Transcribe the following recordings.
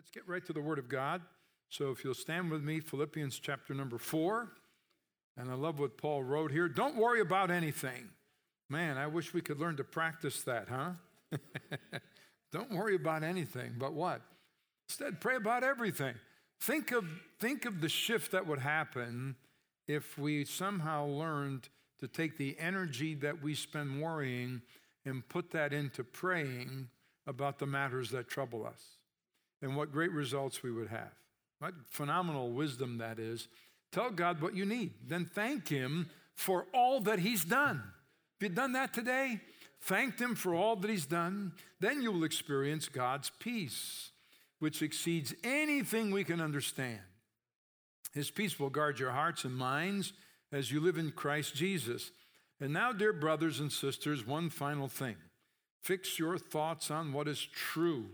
Let's get right to the Word of God. So if you'll stand with me, Philippians chapter number 4. And I love what Paul wrote here. Don't worry about anything. Man, I wish we could learn to practice that, huh? Don't worry about anything, but what? Instead, pray about everything. Think of the shift that would happen if we somehow learned to take the energy that we spend worrying and put that into praying about the matters that trouble us. And what great results we would have. What phenomenal wisdom that is. Tell God what you need. Then thank Him for all that He's done. If you've done that today, thank Him for all that He's done. Then you will experience God's peace, which exceeds anything we can understand. His peace will guard your hearts and minds as you live in Christ Jesus. And now, dear brothers and sisters, one final thing. Fix your thoughts on what is true.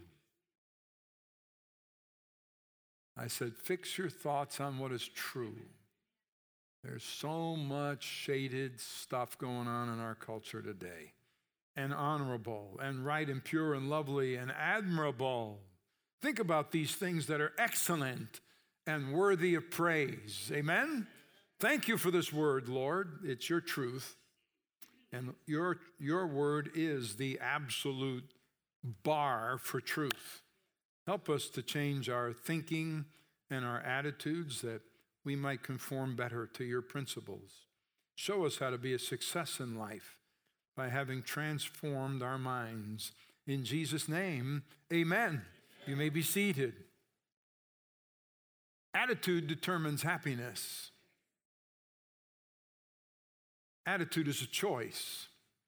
I said, fix your thoughts on what is true. There's so much shaded stuff going on in our culture today. And honorable, and right, and pure, and lovely, and admirable. Think about these things that are excellent and worthy of praise. Amen? Thank you for this word, Lord. It's your truth. And your word is the absolute bar for truth. Help us to change our thinking and our attitudes that we might conform better to your principles. Show us how to be a success in life by having transformed our minds. In Jesus' name, amen. You may be seated. Attitude determines happiness. Attitude is a choice.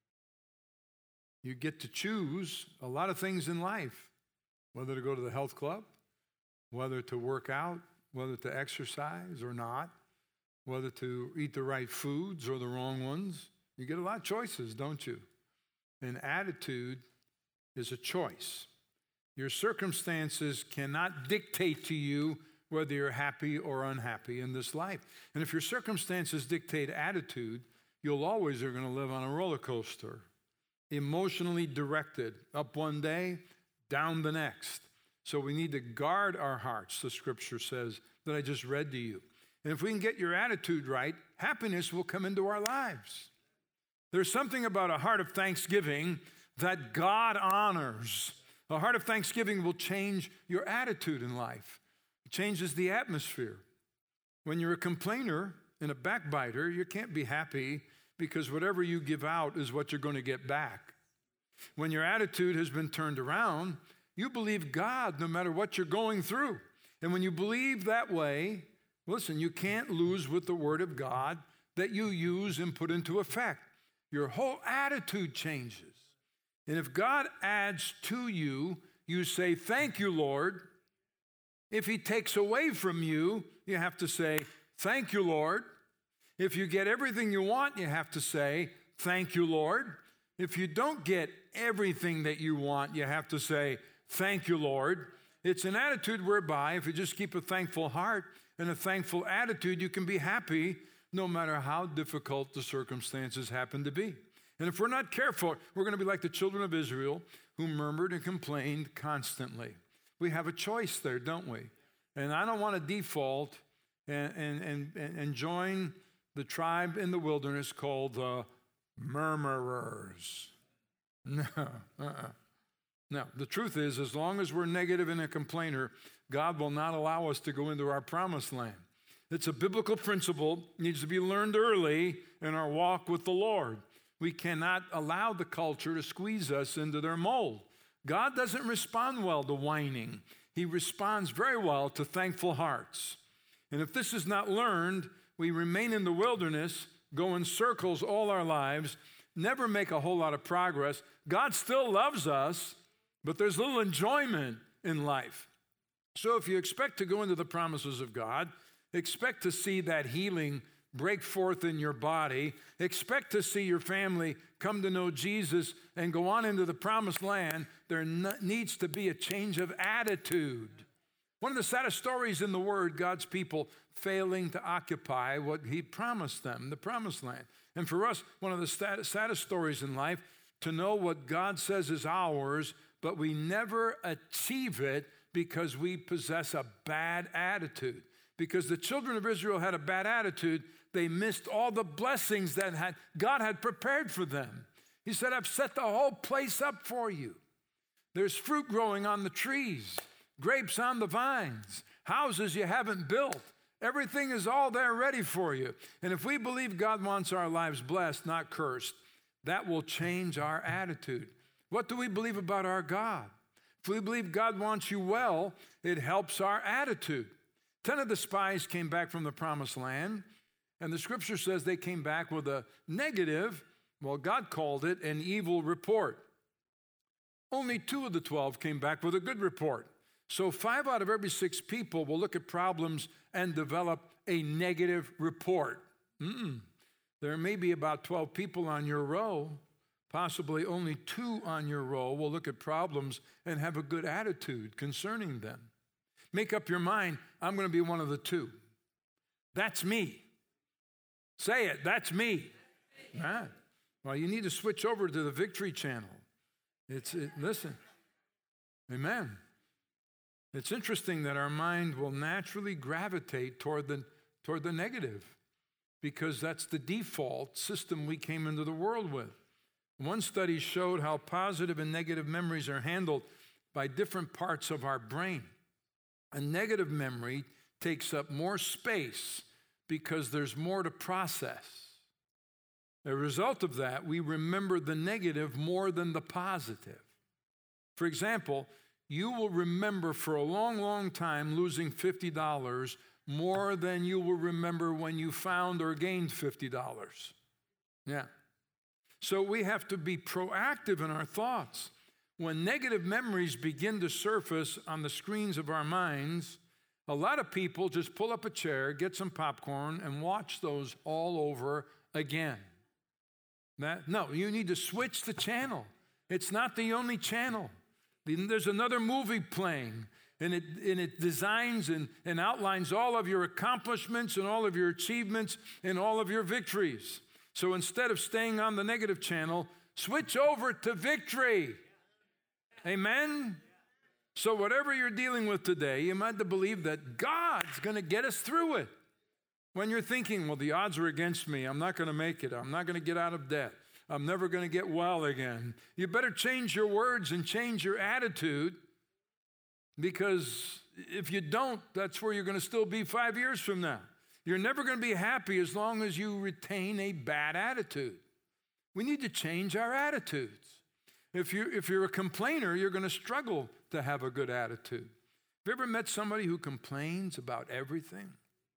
You get to choose a lot of things in life. Whether to go to the health club, whether to work out, whether to exercise or not, whether to eat the right foods or the wrong ones. You get a lot of choices, don't you? And attitude is a choice. Your circumstances cannot dictate to you whether you're happy or unhappy in this life. And if your circumstances dictate attitude, you'll always are going to live on a roller coaster, emotionally directed, up one day, down the next. So we need to guard our hearts, the scripture says, that I just read to you. And if we can get your attitude right, happiness will come into our lives. There's something about a heart of thanksgiving that God honors. A heart of thanksgiving will change your attitude in life. It changes the atmosphere. When you're a complainer and a backbiter, you can't be happy because whatever you give out is what you're going to get back. When your attitude has been turned around, you believe God no matter what you're going through. And when you believe that way, listen, you can't lose with the Word of God that you use and put into effect. Your whole attitude changes. And if God adds to you, you say, thank you, Lord. If He takes away from you, you have to say, thank you, Lord. If you get everything you want, you have to say, thank you, Lord. If you don't get everything that you want, you have to say, thank you, Lord. It's an attitude whereby if you just keep a thankful heart and a thankful attitude, you can be happy no matter how difficult the circumstances happen to be. And if we're not careful, we're going to be like the children of Israel who murmured and complained constantly. We have a choice there, don't we? And I don't want to default and join the tribe in the wilderness called the murmurers. No, No, the truth is, as long as we're negative and a complainer, God will not allow us to go into our promised land. It's a biblical principle, needs to be learned early in our walk with the Lord. We cannot allow the culture to squeeze us into their mold. God doesn't respond well to whining. He responds very well to thankful hearts. And if this is not learned, we remain in the wilderness, go in circles all our lives, never make a whole lot of progress. God still loves us, but there's little enjoyment in life. So if you expect to go into the promises of God, expect to see that healing break forth in your body, expect to see your family come to know Jesus and go on into the promised land, there needs to be a change of attitude. One of the saddest stories in the Word, God's people failing to occupy what He promised them, the promised land. And for us, one of the saddest stories in life, to know what God says is ours, but we never achieve it because we possess a bad attitude. Because the children of Israel had a bad attitude, they missed all the blessings that God had prepared for them. He said, I've set the whole place up for you. There's fruit growing on the trees, grapes on the vines, houses you haven't built. Everything is all there ready for you. And if we believe God wants our lives blessed, not cursed, that will change our attitude. What do we believe about our God? If we believe God wants you well, it helps our attitude. 10 of the spies came back from the promised land, and the scripture says they came back with a negative, well, God called it an evil report. Only 2 of the 12 came back with a good report. So 5 out of every 6 people will look at problems and develop a negative report. There may be about 12 people on your row. Possibly only 2 on your row will look at problems and have a good attitude concerning them. Make up your mind, I'm going to be one of the 2. That's me. Say it, that's me. Right. Well, you need to switch over to the Victory Channel. Listen, amen. It's interesting that our mind will naturally gravitate toward the negative because that's the default system we came into the world with. One study showed how positive and negative memories are handled by different parts of our brain. A negative memory takes up more space because there's more to process. As a result of that, we remember the negative more than the positive. For example, you will remember for a long, long time losing $50 more than you will remember when you found or gained $50. Yeah. So we have to be proactive in our thoughts. When negative memories begin to surface on the screens of our minds, a lot of people just pull up a chair, get some popcorn, and watch those all over again. No, you need to switch the channel. It's not the only channel. There's another movie playing, and it designs and outlines all of your accomplishments and all of your achievements and all of your victories. So instead of staying on the negative channel, switch over to Victory. Amen? So whatever you're dealing with today, you might believe that God's going to get us through it. When you're thinking, well, the odds are against me, I'm not going to make it, I'm not going to get out of debt, I'm never going to get well again, you better change your words and change your attitude, because if you don't, that's where you're going to still be 5 years from now. You're never going to be happy as long as you retain a bad attitude. We need to change our attitudes. If you're a complainer, you're going to struggle to have a good attitude. Have you ever met somebody who complains about everything?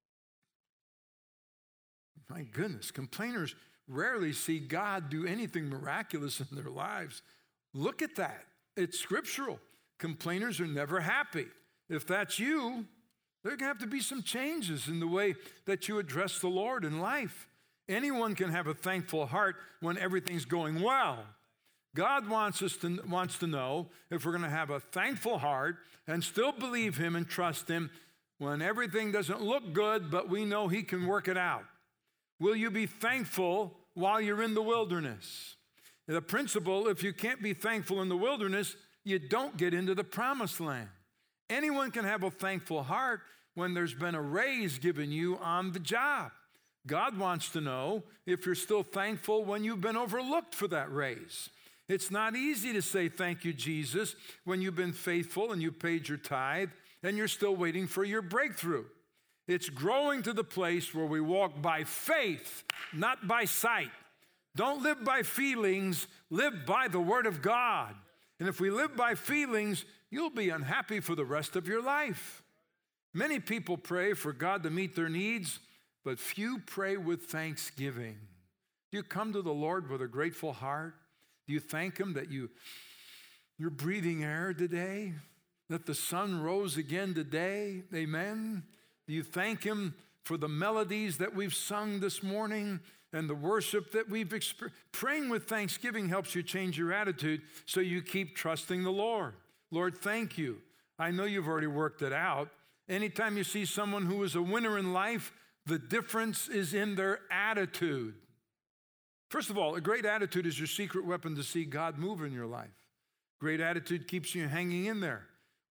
My goodness, complainers rarely see God do anything miraculous in their lives. Look at that. It's scriptural. Complainers are never happy. If that's you, there are going to have to be some changes in the way that you address the Lord in life. Anyone can have a thankful heart when everything's going well. God wants to know if we're going to have a thankful heart and still believe Him and trust Him when everything doesn't look good, but we know He can work it out. Will you be thankful while you're in the wilderness? The principle, if you can't be thankful in the wilderness, you don't get into the promised land. Anyone can have a thankful heart when there's been a raise given you on the job. God wants to know if you're still thankful when you've been overlooked for that raise. It's not easy to say thank you, Jesus, when you've been faithful and you've paid your tithe and you're still waiting for your breakthrough. It's growing to the place where we walk by faith, not by sight. Don't live by feelings, live by the Word of God. And if we live by feelings, you'll be unhappy for the rest of your life. Many people pray for God to meet their needs, but few pray with thanksgiving. Do you come to the Lord with a grateful heart? Do you thank Him that you're breathing air today? That the sun rose again today? Amen? Do you thank Him for the melodies that we've sung this morning and the worship that we've experienced? Praying with thanksgiving helps you change your attitude so you keep trusting the Lord. Lord, thank you. I know you've already worked it out. Anytime you see someone who is a winner in life, the difference is in their attitude. First of all, a great attitude is your secret weapon to see God move in your life. Great attitude keeps you hanging in there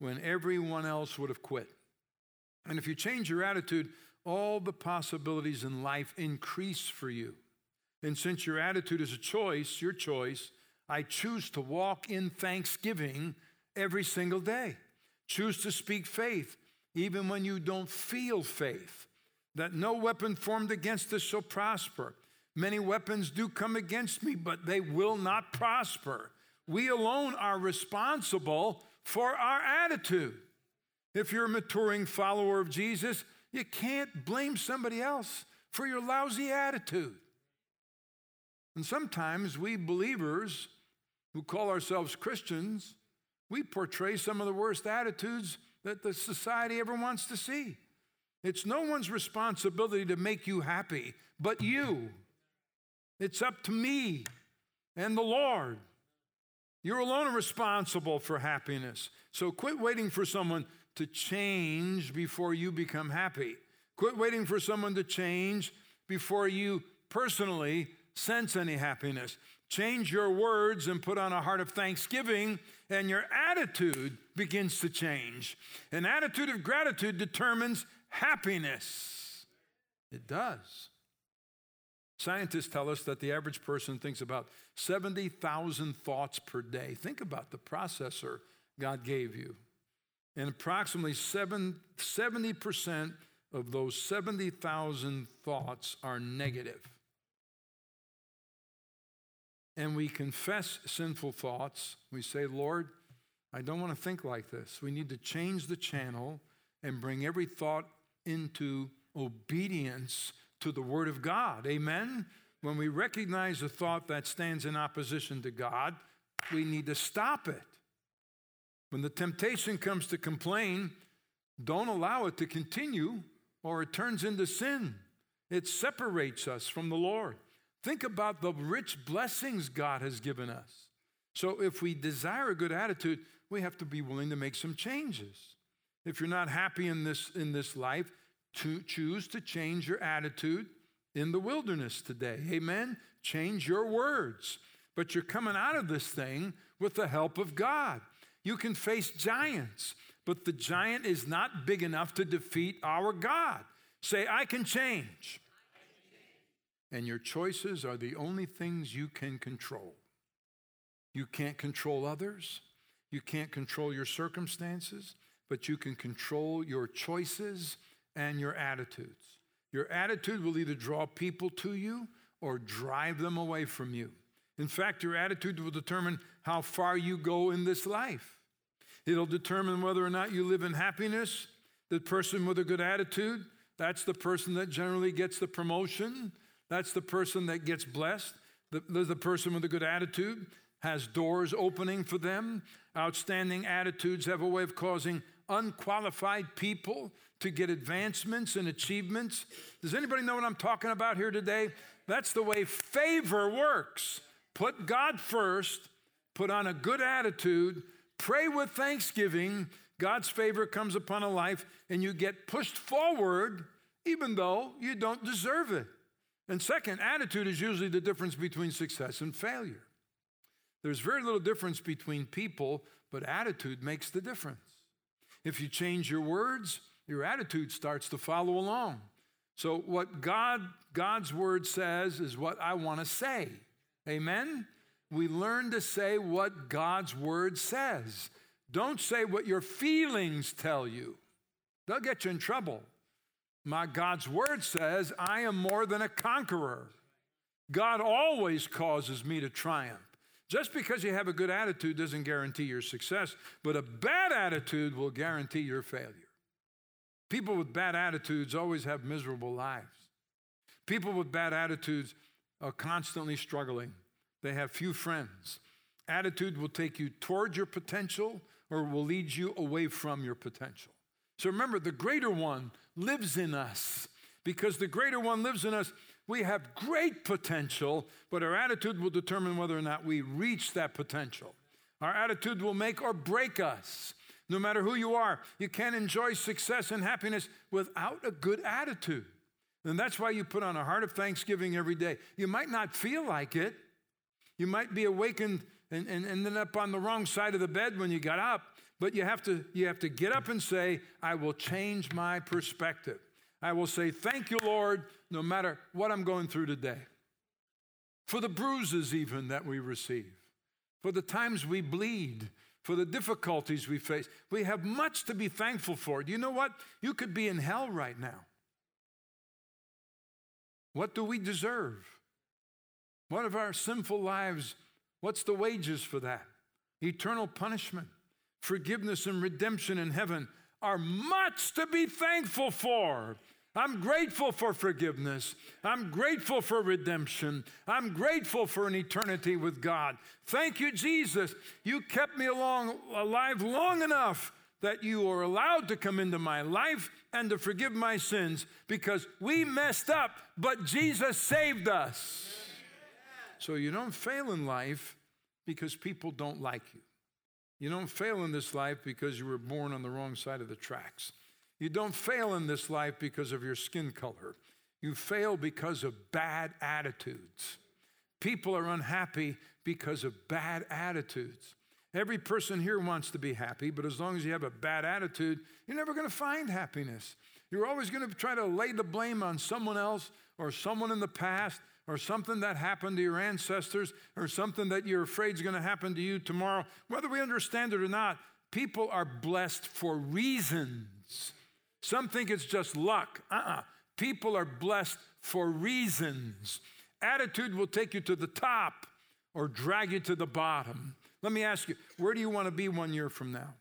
when everyone else would have quit. And if you change your attitude, all the possibilities in life increase for you. And since your attitude is a choice, your choice, I choose to walk in thanksgiving every single day. Choose to speak faith, even when you don't feel faith, that no weapon formed against us shall prosper. Many weapons do come against me, but they will not prosper. We alone are responsible for our attitude. If you're a maturing follower of Jesus, you can't blame somebody else for your lousy attitude. And sometimes we believers who call ourselves Christians, we portray some of the worst attitudes that the society ever wants to see. It's no one's responsibility to make you happy but you. It's up to me and the Lord. You're alone responsible for happiness. So quit waiting for someone to change before you become happy. Quit waiting for someone to change before you personally sense any happiness. Change your words and put on a heart of thanksgiving, and your attitude begins to change. An attitude of gratitude determines happiness. It does. Scientists tell us that the average person thinks about 70,000 thoughts per day. Think about the processor God gave you. And approximately 70% of those 70,000 thoughts are negative. And we confess sinful thoughts. We say, Lord, I don't want to think like this. We need to change the channel and bring every thought into obedience to the Word of God. Amen? When we recognize a thought that stands in opposition to God, we need to stop it. When the temptation comes to complain, don't allow it to continue or it turns into sin. It separates us from the Lord. Think about the rich blessings God has given us. So if we desire a good attitude, we have to be willing to make some changes. If you're not happy in this life, choose to change your attitude in the wilderness today. Amen? Change your words. But you're coming out of this thing with the help of God. You can face giants, but the giant is not big enough to defeat our God. Say, I can change. And your choices are the only things you can control. You can't control others. You can't control your circumstances, but you can control your choices and your attitudes. Your attitude will either draw people to you or drive them away from you. In fact, your attitude will determine how far you go in this life. It'll determine whether or not you live in happiness. The person with a good attitude, that's the person that generally gets the promotion. That's the person that gets blessed. The person with a good attitude has doors opening for them. Outstanding attitudes have a way of causing unqualified people to get advancements and achievements. Does anybody know what I'm talking about here today? That's the way favor works. Put God first, put on a good attitude, pray with thanksgiving. God's favor comes upon a life, and you get pushed forward even though you don't deserve it. And second, attitude is usually the difference between success and failure. There's very little difference between people, but attitude makes the difference. If you change your words, your attitude starts to follow along. So what God's word says is what I want to say. Amen? We learn to say what God's word says. Don't say what your feelings tell you. They'll get you in trouble. God's word says, I am more than a conqueror. God always causes me to triumph. Just because you have a good attitude doesn't guarantee your success, but a bad attitude will guarantee your failure. People with bad attitudes always have miserable lives. People with bad attitudes are constantly struggling. They have few friends. Attitude will take you toward your potential or will lead you away from your potential. So remember, the greater one lives in us. Because the greater one lives in us, we have great potential, but our attitude will determine whether or not we reach that potential. Our attitude will make or break us. No matter who you are, you can't enjoy success and happiness without a good attitude. And that's why you put on a heart of thanksgiving every day. You might not feel like it. You might be awakened and ended up on the wrong side of the bed when you got up, But you have to get up and say, I will change my perspective. I will say, thank you, Lord, no matter what I'm going through today. For the bruises even that we receive, for the times we bleed, for the difficulties we face. We have much to be thankful for. Do you know what? You could be in hell right now. What do we deserve? What of our sinful lives, what's the wages for that? Eternal punishment. Forgiveness and redemption in heaven are much to be thankful for. I'm grateful for forgiveness. I'm grateful for redemption. I'm grateful for an eternity with God. Thank you, Jesus. You kept me alive long enough that you are allowed to come into my life and to forgive my sins because we messed up, but Jesus saved us. So you don't fail in life because people don't like you. You don't fail in this life because you were born on the wrong side of the tracks. You don't fail in this life because of your skin color. You fail because of bad attitudes. People are unhappy because of bad attitudes. Every person here wants to be happy, but as long as you have a bad attitude, you're never going to find happiness. You're always going to try to lay the blame on someone else or someone in the past or something that happened to your ancestors, or something that you're afraid is going to happen to you tomorrow. Whether we understand it or not, people are blessed for reasons. Some think it's just luck. People are blessed for reasons. Attitude will take you to the top or drag you to the bottom. Let me ask you, where do you want to be 1 year from now?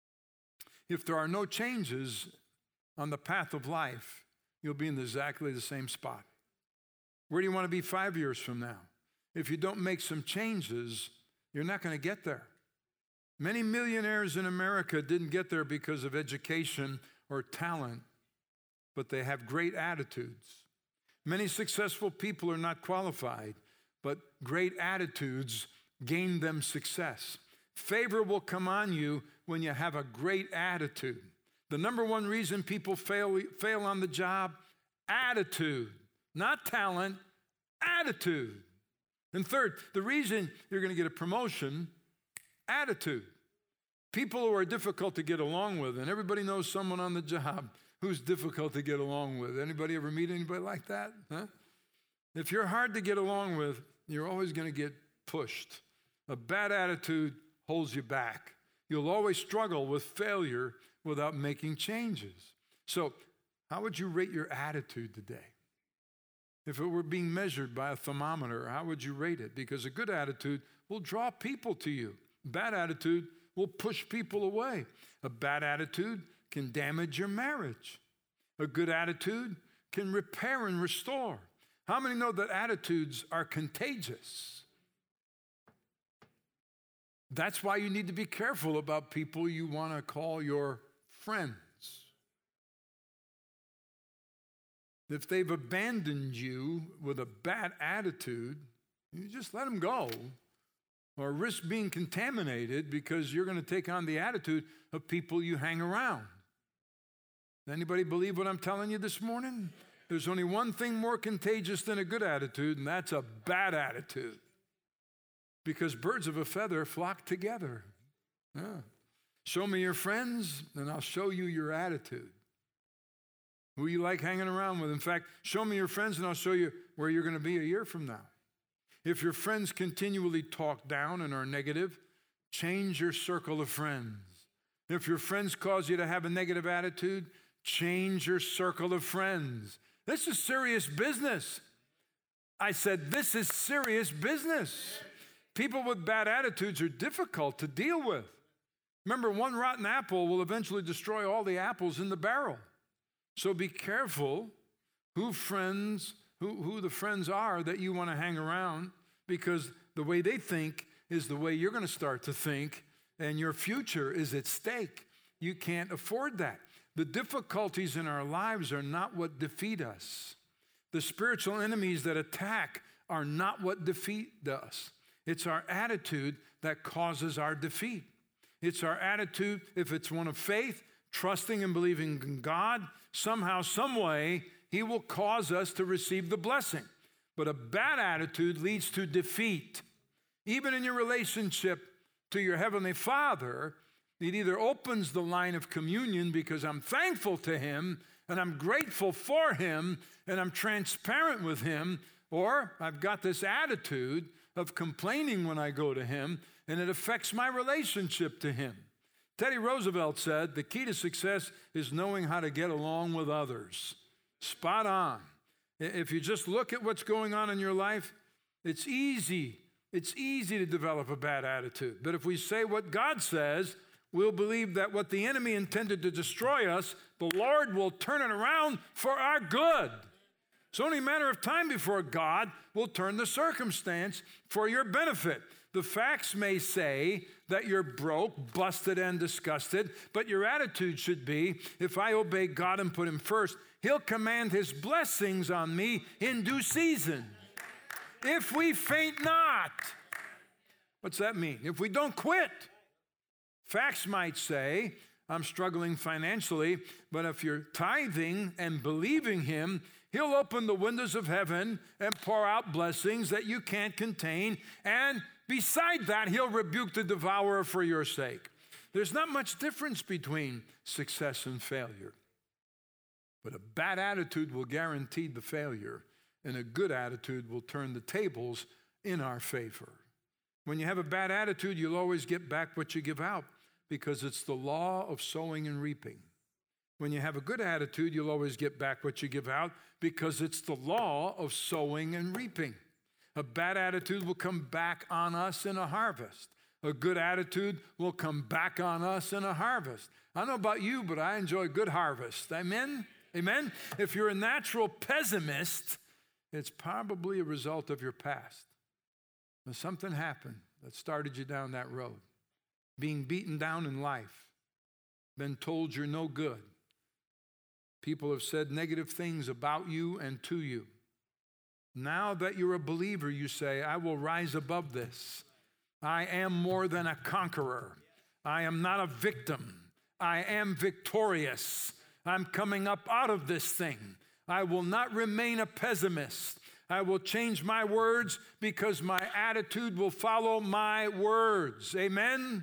If there are no changes on the path of life, you'll be in exactly the same spot. Where do you want to be 5 years from now? If you don't make some changes, you're not going to get there. Many millionaires in America didn't get there because of education or talent, but they have great attitudes. Many successful people are not qualified, but great attitudes gain them success. Favor will come on you when you have a great attitude. The number one reason people fail on the job, attitude. Not talent, attitude. And third, the reason you're going to get a promotion, attitude. People who are difficult to get along with, and everybody knows someone on the job who's difficult to get along with. Anybody ever meet anybody like that? Huh? If you're hard to get along with, you're always going to get pushed. A bad attitude holds you back. You'll always struggle with failure without making changes. So, how would you rate your attitude today? If it were being measured by a thermometer, how would you rate it? Because a good attitude will draw people to you. Bad attitude will push people away. A bad attitude can damage your marriage. A good attitude can repair and restore. How many know that attitudes are contagious? That's why you need to be careful about people you want to call your friends. If they've abandoned you with a bad attitude, you just let them go or risk being contaminated because you're going to take on the attitude of people you hang around. Anybody believe what I'm telling you this morning? There's only one thing more contagious than a good attitude, and that's a bad attitude. Because birds of a feather flock together. Yeah. Show me your friends, and I'll show you your attitude. Who you like hanging around with. In fact, show me your friends and I'll show you where you're going to be a year from now. If your friends continually talk down and are negative, change your circle of friends. If your friends cause you to have a negative attitude, change your circle of friends. This is serious business. I said, this is serious business. People with bad attitudes are difficult to deal with. Remember, one rotten apple will eventually destroy all the apples in the barrel. So be careful who the friends are that you want to hang around, because the way they think is the way you're going to start to think, and your future is at stake. You can't afford that. The difficulties in our lives are not what defeat us. The spiritual enemies that attack are not what defeat us. It's our attitude that causes our defeat. It's our attitude, if it's one of faith, trusting and believing in God, somehow, some way, He will cause us to receive the blessing. But a bad attitude leads to defeat. Even in your relationship to your Heavenly Father, It either opens the line of communion because I'm thankful to him and I'm grateful for him and I'm transparent with him, or I've got this attitude of complaining when I go to him and it affects my relationship to him. Teddy Roosevelt said, the key to success is knowing how to get along with others. Spot on. If you just look at what's going on in your life, it's easy to develop a bad attitude. But if we say what God says, we'll believe that what the enemy intended to destroy us, the Lord will turn it around for our good. It's only a matter of time before God will turn the circumstance for your benefit. The facts may say that you're broke, busted, and disgusted, but your attitude should be, if I obey God and put him first, he'll command his blessings on me in due season. If we faint not. What's that mean? If we don't quit. Facts might say, I'm struggling financially, but if you're tithing and believing him, he'll open the windows of heaven and pour out blessings that you can't contain. And beside that, he'll rebuke the devourer for your sake. There's not much difference between success and failure. But a bad attitude will guarantee the failure, and a good attitude will turn the tables in our favor. When you have a bad attitude, you'll always get back what you give out, because it's the law of sowing and reaping. When you have a good attitude, you'll always get back what you give out, because it's the law of sowing and reaping. A bad attitude will come back on us in a harvest. A good attitude will come back on us in a harvest. I don't know about you, but I enjoy good harvest. Amen? Amen? If you're a natural pessimist, it's probably a result of your past. When something happened that started you down that road. Being beaten down in life. Been told you're no good. People have said negative things about you and to you. Now that you're a believer, you say, I will rise above this. I am more than a conqueror. I am not a victim. I am victorious. I'm coming up out of this thing. I will not remain a pessimist. I will change my words because my attitude will follow my words. Amen?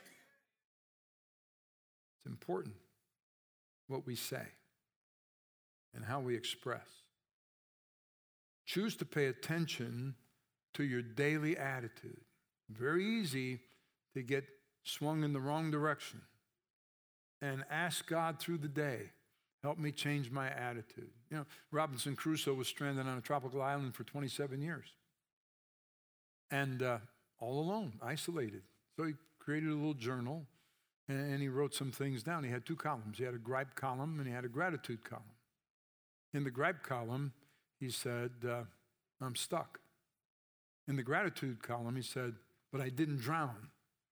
It's important what we say and how we express. Choose to pay attention to your daily attitude. Very easy to get swung in the wrong direction. And ask God through the day, help me change my attitude. You know, Robinson Crusoe was stranded on a tropical island for 27 years. And all alone, isolated. So he created a little journal, and he wrote some things down. He had two columns. He had a gripe column, and he had a gratitude column. In the gripe column, he said, I'm stuck. In the gratitude column, he said, but I didn't drown.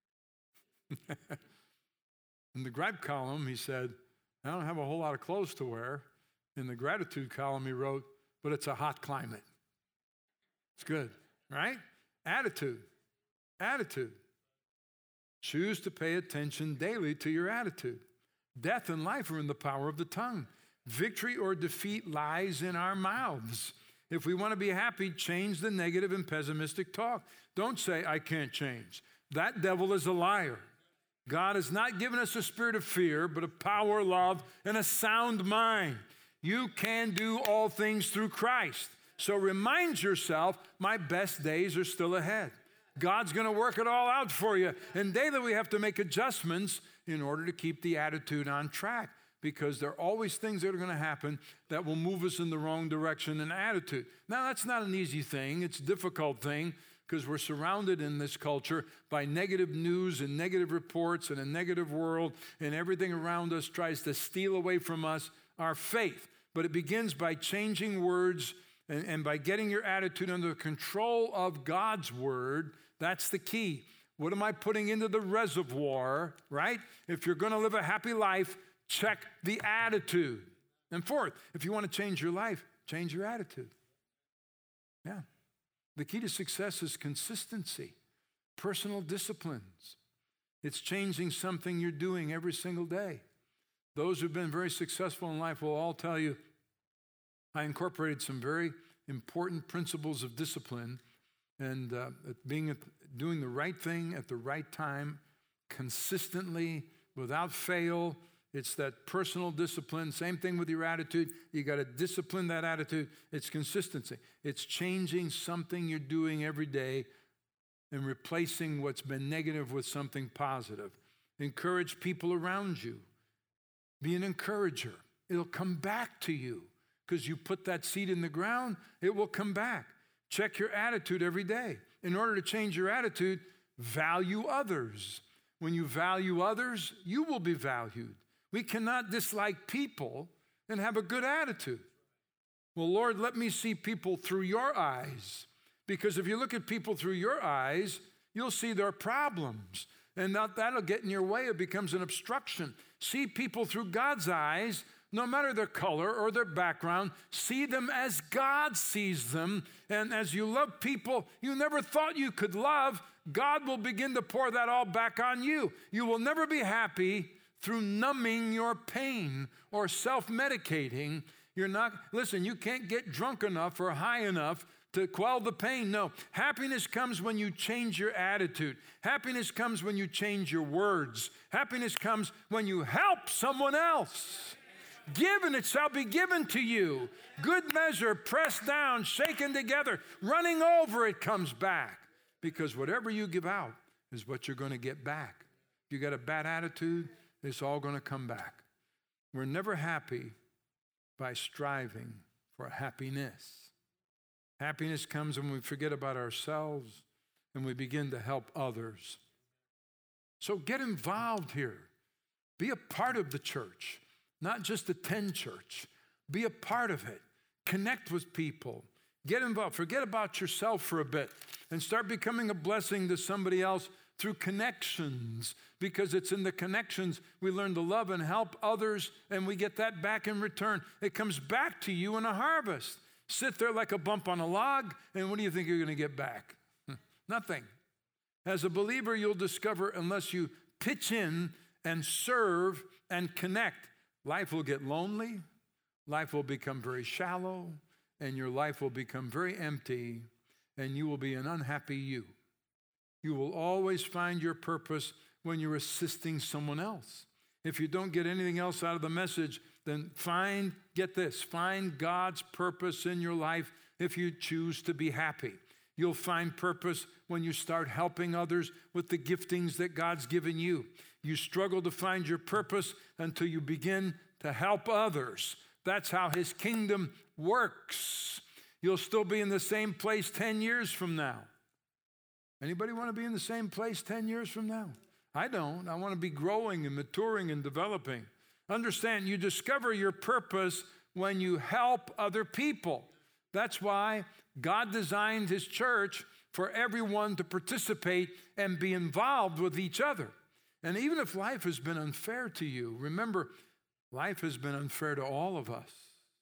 In the gripe column, he said, I don't have a whole lot of clothes to wear. In the gratitude column, he wrote, but it's a hot climate. It's good, right? Attitude. Attitude. Choose to pay attention daily to your attitude. Death and life are in the power of the tongue. Victory or defeat lies in our mouths. If we want to be happy, change the negative and pessimistic talk. Don't say, I can't change. That devil is a liar. God has not given us a spirit of fear, but of power, love, and a sound mind. You can do all things through Christ. So remind yourself, my best days are still ahead. God's going to work it all out for you. And daily we have to make adjustments in order to keep the attitude on track, because there are always things that are going to happen that will move us in the wrong direction in attitude. Now, that's not an easy thing. It's a difficult thing, because we're surrounded in this culture by negative news and negative reports and a negative world, and everything around us tries to steal away from us our faith. But it begins by changing words and by getting your attitude under the control of God's word. That's the key. What am I putting into the reservoir, right? If you're going to live a happy life, check the attitude. And fourth, if you want to change your life, change your attitude. Yeah. The key to success is consistency, personal disciplines. It's changing something you're doing every single day. Those who've been very successful in life will all tell you, I incorporated some very important principles of discipline and doing the right thing at the right time consistently, without fail. It's that personal discipline. Same thing with your attitude. You got to discipline that attitude. It's consistency. It's changing something you're doing every day and replacing what's been negative with something positive. Encourage people around you. Be an encourager. It'll come back to you because you put that seed in the ground, it will come back. Check your attitude every day. In order to change your attitude, value others. When you value others, you will be valued. We cannot dislike people and have a good attitude. Well, Lord, let me see people through your eyes. Because if you look at people through your eyes, you'll see their problems. And that'll get in your way. It becomes an obstruction. See people through God's eyes, no matter their color or their background. See them as God sees them. And as you love people you never thought you could love, God will begin to pour that all back on you. You will never be happy through numbing your pain or self-medicating. Listen, you can't get drunk enough or high enough to quell the pain. No, happiness comes when you change your attitude. Happiness comes when you change your words. Happiness comes when you help someone else. Give and it shall be given to you. Good measure, pressed down, shaken together, running over, it comes back. Because whatever you give out is what you're going to get back. If you got a bad attitude, it's all going to come back. We're never happy by striving for happiness. Happiness comes when we forget about ourselves and we begin to help others. So get involved here. Be a part of the church, not just attend church. Be a part of it. Connect with people. Get involved. Forget about yourself for a bit and start becoming a blessing to somebody else through connections, because it's in the connections we learn to love and help others, and we get that back in return. It comes back to you in a harvest. Sit there like a bump on a log, and what do you think you're going to get back? Nothing. As a believer, you'll discover unless you pitch in and serve and connect, life will get lonely, life will become very shallow, and your life will become very empty, and you will be an unhappy you. You will always find your purpose when you're assisting someone else. If you don't get anything else out of the message, then find God's purpose in your life if you choose to be happy. You'll find purpose when you start helping others with the giftings that God's given you. You struggle to find your purpose until you begin to help others. That's how his kingdom works. You'll still be in the same place 10 years from now. Anybody want to be in the same place 10 years from now? I don't. I want to be growing and maturing and developing. Understand, you discover your purpose when you help other people. That's why God designed his church for everyone to participate and be involved with each other. And even if life has been unfair to you, remember, life has been unfair to all of us.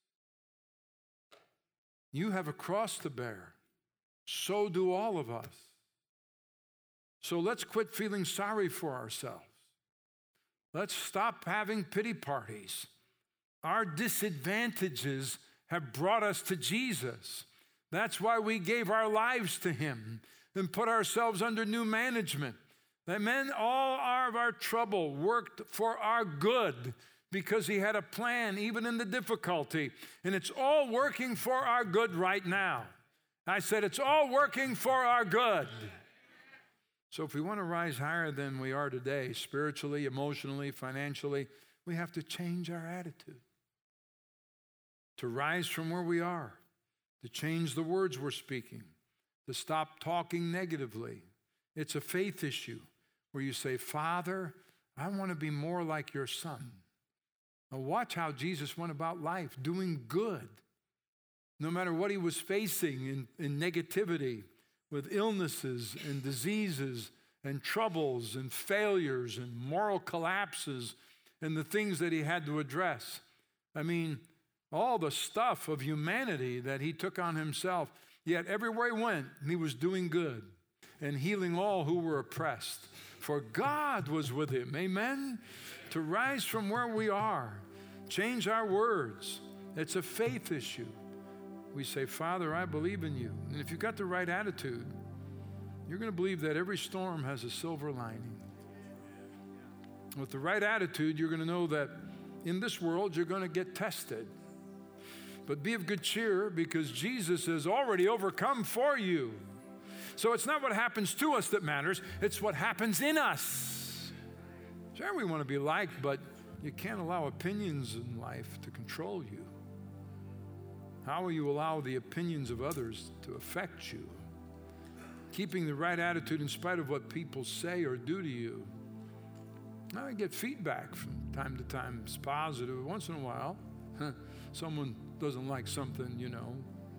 You have a cross to bear. So do all of us. So let's quit feeling sorry for ourselves. Let's stop having pity parties. Our disadvantages have brought us to Jesus. That's why we gave our lives to him and put ourselves under new management. That meant all of our trouble worked for our good because he had a plan even in the difficulty. And it's all working for our good right now. I said it's all working for our good. So if we want to rise higher than we are today, spiritually, emotionally, financially, we have to change our attitude. To rise from where we are, to change the words we're speaking, to stop talking negatively. It's a faith issue where you say, Father, I want to be more like your son. Now watch how Jesus went about life, doing good. No matter what he was facing in negativity, with illnesses and diseases and troubles and failures and moral collapses and the things that he had to address. I mean, all the stuff of humanity that he took on himself. Yet everywhere he went, he was doing good and healing all who were oppressed. For God was with him. Amen? To rise from where we are, change our words. It's a faith issue. We say, Father, I believe in you. And if you've got the right attitude, you're going to believe that every storm has a silver lining. With the right attitude, you're going to know that in this world, you're going to get tested. But be of good cheer because Jesus has already overcome for you. So it's not what happens to us that matters, it's what happens in us. Sure, we want to be liked, but you can't allow opinions in life to control you. How will you allow the opinions of others to affect you? Keeping the right attitude in spite of what people say or do to you. I get feedback from time to time. It's positive. Once in a while, someone doesn't like something, you know.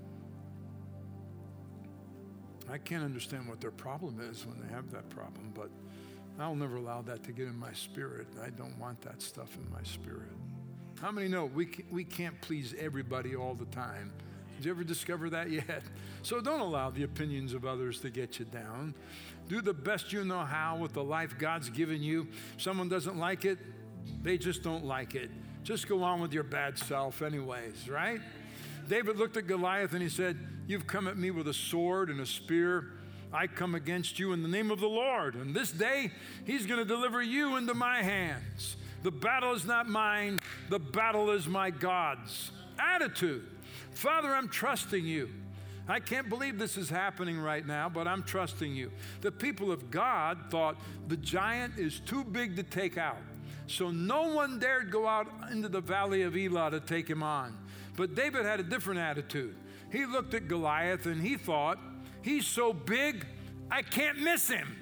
I can't understand what their problem is when they have that problem, but I'll never allow that to get in my spirit. I don't want that stuff in my spirit. How many know we can't please everybody all the time? Did you ever discover that yet? So don't allow the opinions of others to get you down. Do the best you know how with the life God's given you. If someone doesn't like it, they just don't like it. Just go on with your bad self anyways, right? David looked at Goliath and he said, "You've come at me with a sword and a spear. I come against you in the name of the Lord. And this day, he's going to deliver you into my hands. The battle is not mine. The battle is my God's." Attitude. Father, I'm trusting you. I can't believe this is happening right now, but I'm trusting you. The people of God thought the giant is too big to take out. So no one dared go out into the valley of Elah to take him on. But David had a different attitude. He looked at Goliath and he thought, he's so big, I can't miss him.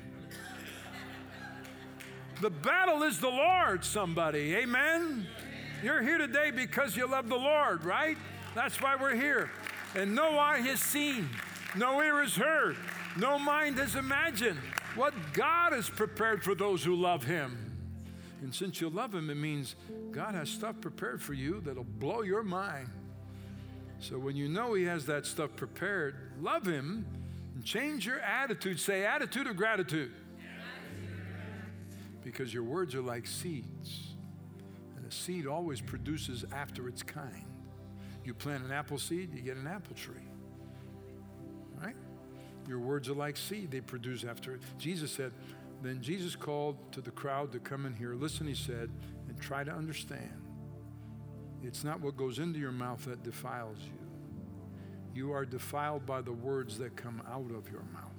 The battle is the Lord, somebody. Amen? You're here today because you love the Lord, right? That's why we're here. And no eye has seen, no ear has heard, no mind has imagined what God has prepared for those who love him. And since you love him, it means God has stuff prepared for you that'll blow your mind. So when you know he has that stuff prepared, love him and change your attitude. Say, attitude of gratitude. Because your words are like seeds. And a seed always produces after its kind. You plant an apple seed, you get an apple tree. Right? Your words are like seed. They produce after it. Jesus said, then Jesus called to the crowd to come in here. Listen, he said, and try to understand. It's not what goes into your mouth that defiles you. You are defiled by the words that come out of your mouth.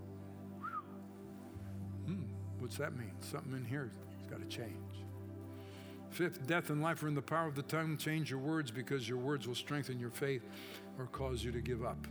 What's that mean? Something in here has got to change. Fifth, death and life are in the power of the tongue. Change your words because your words will strengthen your faith or cause you to give up.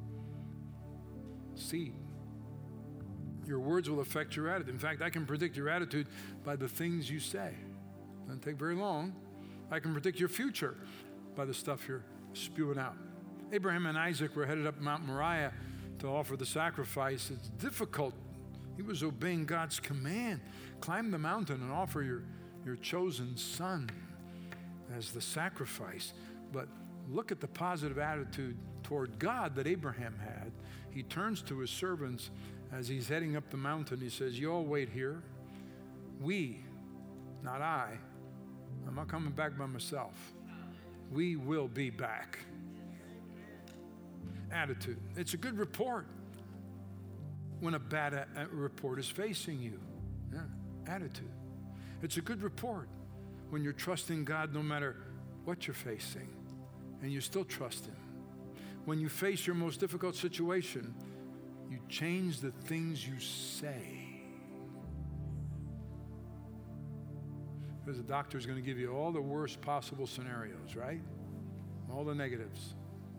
Seed. Your words will affect your attitude. In fact, I can predict your attitude by the things you say. Doesn't take very long. I can predict your future by the stuff you're spewing out. Abraham and Isaac were headed up Mount Moriah to offer the sacrifice. It's difficult. He was obeying God's command. Climb the mountain and offer your chosen son as the sacrifice. But look at the positive attitude toward God that Abraham had. He turns to his servants as he's heading up the mountain. He says, you all wait here. We, not I, I'm not coming back by myself. We will be back. Attitude. It's a good report when a bad report is facing you. Yeah. Attitude. It's a good report when you're trusting God no matter what you're facing and you still trust him. When you face your most difficult situation, you change the things you say. Because the doctor is going to give you all the worst possible scenarios, right? All the negatives.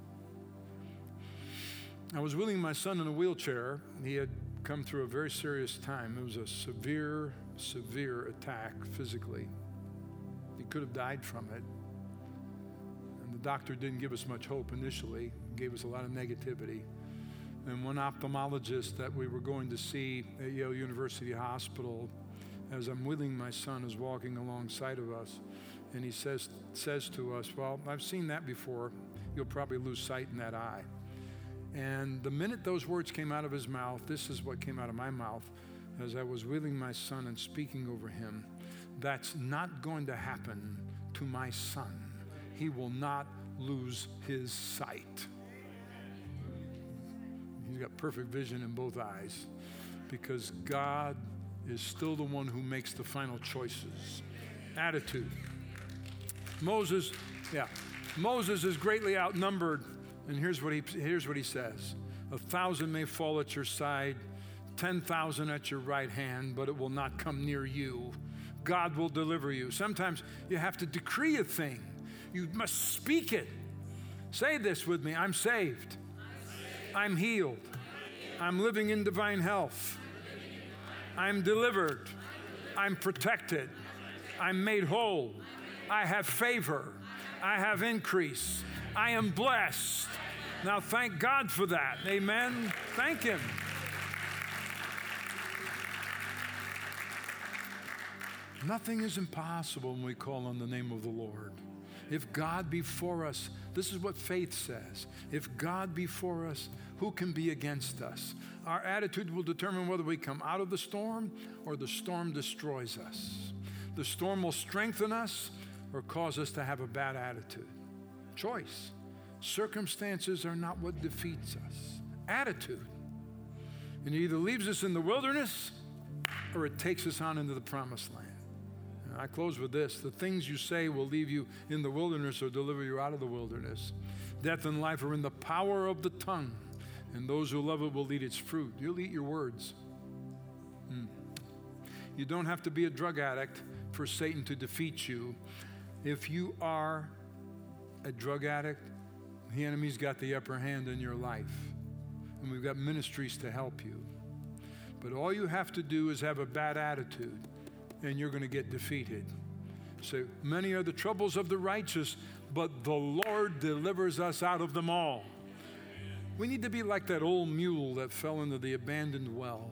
I was wheeling my son in a wheelchair. He had come through a very serious time. It was a severe attack physically. He could have died from it. And the doctor didn't give us much hope initially. He gave us a lot of negativity. And one ophthalmologist that we were going to see at Yale University Hospital, as I'm wheeling my son, is walking alongside of us. And he says to us, well, I've seen that before. You'll probably lose sight in that eye. And the minute those words came out of his mouth, this is what came out of my mouth as I was wheeling my son and speaking over him. That's not going to happen to my son. He will not lose his sight. He's got perfect vision in both eyes because God is still the one who makes the final choices. Attitude. Moses is greatly outnumbered, and here's what he says. 1,000 may fall at your side, 10,000 at your right hand, but it will not come near you. God will deliver you. Sometimes you have to decree a thing. You must speak it. Say this with me. I'm saved. I'm healed. I'm living in divine health. I'm delivered. I'm protected. I'm made whole. I have favor. I have increase. I am blessed. Now thank God for that. Amen. Thank Him. Nothing is impossible when we call on the name of the Lord. If God be for us, this is what faith says. If God be for us, who can be against us? Our attitude will determine whether we come out of the storm or the storm destroys us. The storm will strengthen us or cause us to have a bad attitude. Choice. Circumstances are not what defeats us. Attitude. And it either leaves us in the wilderness or it takes us on into the promised land. I close with this. The things you say will leave you in the wilderness or deliver you out of the wilderness. Death and life are in the power of the tongue, and those who love it will eat its fruit. You'll eat your words. You don't have to be a drug addict for Satan to defeat you. If you are a drug addict, the enemy's got the upper hand in your life, and we've got ministries to help you. But all you have to do is have a bad attitude, and you're going to get defeated. So many are the troubles of the righteous, but the Lord delivers us out of them all. We need to be like that old mule that fell into the abandoned well.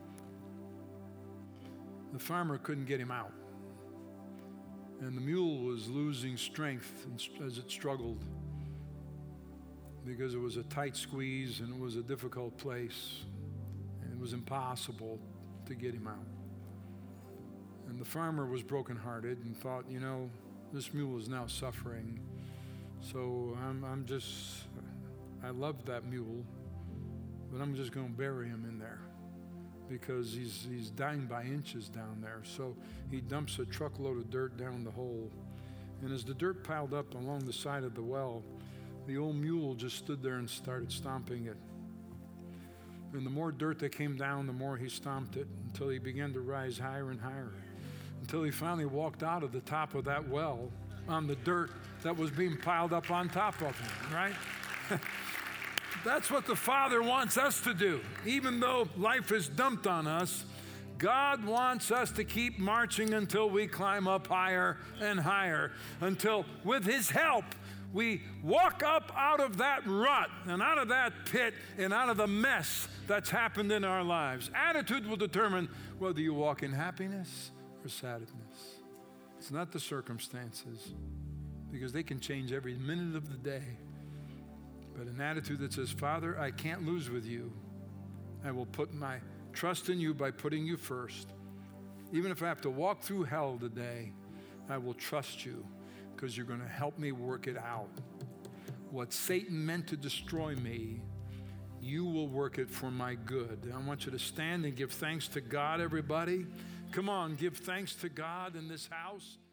The farmer couldn't get him out, and the mule was losing strength as it struggled because it was a tight squeeze and it was a difficult place, and it was impossible to get him out. And the farmer was brokenhearted and thought, this mule is now suffering. So I love that mule, but I'm just going to bury him in there because he's dying by inches down there. So he dumps a truckload of dirt down the hole. And as the dirt piled up along the side of the well, the old mule just stood there and started stomping it. And the more dirt that came down, the more he stomped it until he began to rise higher and higher, until he finally walked out of the top of that well on the dirt that was being piled up on top of him, right? That's what the Father wants us to do. Even though life is dumped on us, God wants us to keep marching until we climb up higher and higher, until with His help, we walk up out of that rut and out of that pit and out of the mess that's happened in our lives. Attitude will determine whether you walk in happiness or sadness. It's not the circumstances, because they can change every minute of the day. But an attitude that says, Father, I can't lose with you. I will put my trust in you by putting you first. Even if I have to walk through hell today, I will trust you because you're going to help me work it out. What Satan meant to destroy me, you will work it for my good. I want you to stand and give thanks to God, everybody. Come on, give thanks to God in this house.